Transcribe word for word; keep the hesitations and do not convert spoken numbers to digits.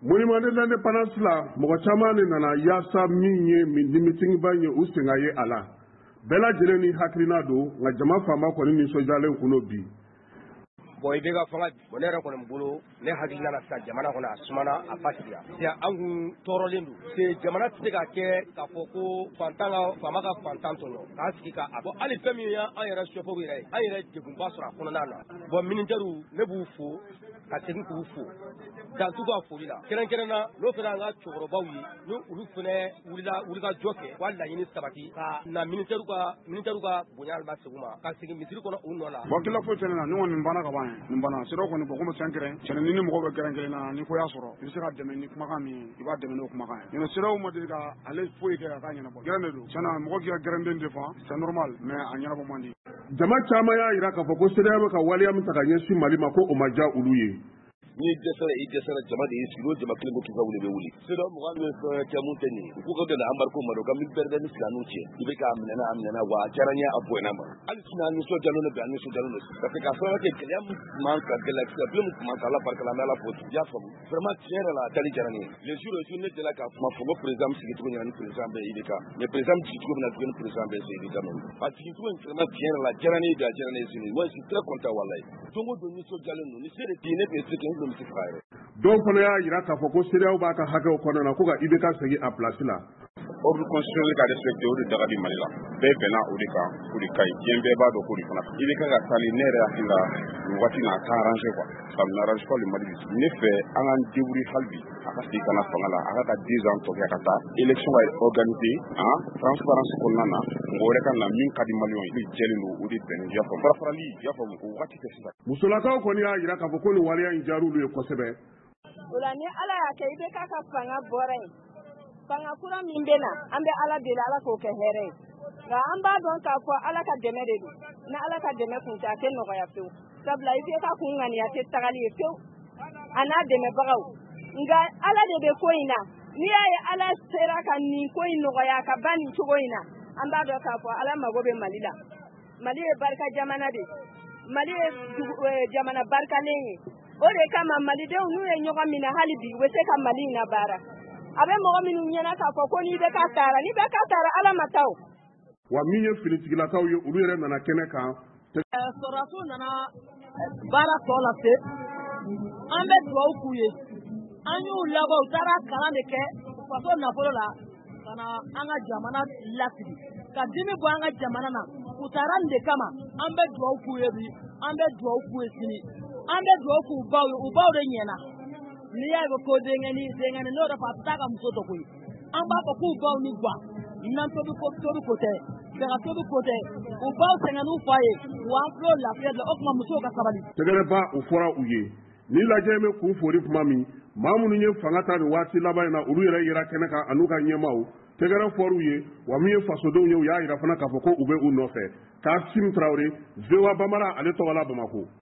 Monument de l'indépendance la mɔgɔ caman de nana yaasa min ye min nimitigiba ye u senga ye a la bɛɛ lajɛlen ni hakilina don nka jama faama kɔni nisɔndiyalen kuno bi. Bon i bɛ ka fanga bon ne yɛrɛ kɔni bolo ne hakilina la sisan jamana kɔnɔ a sumana a basigira c'est an kun tɔɔrɔlen don c'est jamana tɛ se ka kɛ k'a fɔ ko fantan ka faama ka fantan tɔɲɔ k'a sigi ka a bɔ hali fɛn min ye an yɛrɛ chauffeur yɛrɛ ye an yɛrɛ degunba sɔrɔ a kɔnɔna na bon militaires ne b'u fo ka segin k'u fo dan t'u ka foli la kɛrɛnkɛrɛnna n'o fana an ka cɛkɔrɔbaw ye ni olu fana wulila wulikajɔ kɛ k'a laɲini sabati ka na militaires ka militaires ka bonya ba segu ma ka segin misiri kɔnɔ u nɔ la. Bon kila foyi tɛ ne na ne kɔni nin banna ka ban nin banna sira kɔni bɔ komi sankɛrɛn cɛnni ni mɔgɔ bɛ gɛrɛnkɛrɛn na ni ko y'a sɔrɔ i bɛ se ka dɛmɛ ni kumakan min i b'a dɛmɛ n'o kumakan ye nin siraw ma deli ka ale foyi kɛ ka k'a ɲɛnabɔ gɛrɛn de don tiɲɛna mɔgɔ k'i ka gɛrɛnden défend c'est normal mais a ɲɛnabɔ man di. Jama caman y'a jira k'a fɔ ko C E D E A O bɛ ka waleya min ta ka ɲɛsin Mali ma ko o ma diya olu ye. Ni dɛsɛra i dɛsɛra jama de y'i sigi o jama kelen bɛ k'i ka wuli bɛ wuli C E D E A O mɔgɔ min fɛn kɛ mun tɛ nin u k'u ka dɛmɛ embargo ma dɔn ka militaire bɛ ni silamɛw cɛ i bɛ k'a minɛna a minɛna wa a diyara n ye a bonyana ma hali sini a nisɔndiyalen don bi a nisɔndiyalen don parce que k'a sababu kɛ gɛlɛya min tun man ka gɛlɛya problème min tun man ka Ala barika la an bɛ Ala fo i y'a faamu vraiment tiɲɛ yɛrɛ la a dali diyara n ye le jour au jour ne delila k'a kuma fɔ n ko président min sigi cogo ɲɛna ni président bɛ I B K mais président min jigi cogo min na tuguni président bɛ c'est I B K même a jigi cogo in vraiment tiɲɛ yɛrɛ la a diyara ne ye bi a diyara ne ye sini moi je suis très content walayi don o don nisɔndiyalen don ni se de tɛ yen ne tun ye se kɛ n tun bɛ se faga yɛrɛ. Dɔw fana y'a jira k'a fɔ ko C E D E A O b'a ka hakɛw kɔnɔna na ko ka I B K segin a place la. Ordre constitutionnel ka respecté o de daga di Mali la bɛɛ bɛnna o de kan o de ka ɲi diɲɛ bɛɛ b'a dɔn ko de fana I B K ka taali ne yɛrɛ hakili la nin waati in a ka arrangé quoi ça n'arrange pas le Mali ne fɛ an k'an débrouiller hali bi a ka segin ka na fanga la a ka ka deux ans tɔ kɛ a ka taa élection ka organisé ah transparence kɔnɔna na mɔgɔ wɛrɛ ka na min ka di maliyɛnw ye jɛlen don o de bɛnnen i y'a faamu farafarali i y'a faamu o waati tɛ sisan. Musolakaw kɔni y'a jira k'a fɔ ko nin waleya in diyara olu ye kosɛbɛ. O la ni Ala y'a kɛ I B K ka fanga bɔra yen fanga kura min bɛ na an bɛ Ala deli Ala k'o kɛ hɛrɛ ye nka an b'a dɔn k'a fɔ Ala ka dɛmɛ de don ni Ala ka dɛmɛ kun tɛ a tɛ nɔgɔya pewu sabula I B K kun ŋaniya tɛ tagali ye pewu a n'a dɛmɛbagaw nka Ala de bɛ ko in na n'i y'a ye Ala sera ka nin ko in nɔgɔya ka ban nin cogo in na an b'a dɔn k'a fɔ Ala mago bɛ Mali la Mali ye barika jamana de Mali ye jamana barikalen ye o de kama malidenw n'u ye ɲɔgɔn minɛ hali bi u bɛ se ka Mali in labaara a bɛ mɔgɔ minnu ɲɛna k'a fɔ ko ni I B K taara ni I B K taara Ala ma taa o. Wa min ye finitigilakaw ye olu yɛrɛ nana kɛnɛ kan. Sɔrɔdasiw nana baara tɔ lase an bɛ dugawu k'u ye an y'u labɔ u taara kalan de kɛ faso nafolo la ka na an ka jamana lasigi ka dimi bɔ an ka jamana na u taara nin de kama an bɛ dugawu k'u ye bi an bɛ dugawu k'u ye sini an bɛ dugawu k'u baw ye u baw de ɲɛna n'i y'a ye ko denkɛni denkɛni n'o de fɔ a bɛ taa ka muso dɔ koyi an b'a fɔ k'u baw ni gwa nan tobi ko tobi ko tɛ daga tobi ko tɛ u baw sɛgɛnn'u fa ye wa an tulo lafiya la o tuma musow ka sabali. Tɛgɛrɛba o fɔra u ye ni lajɛ bɛ kun fori tuma min maa minnu ye fanga ta nin waati laban in na olu yɛrɛ yera kɛnɛ kan an'u ka ɲɛmaaw tɛgɛrɛ fɔr'u ye wa min ye fasodenw ye u y'a jira fana k'a fɔ ko u bɛ u nɔfɛ Kassim Traoré V O A Bambara ale tɔgɔ la Bamako.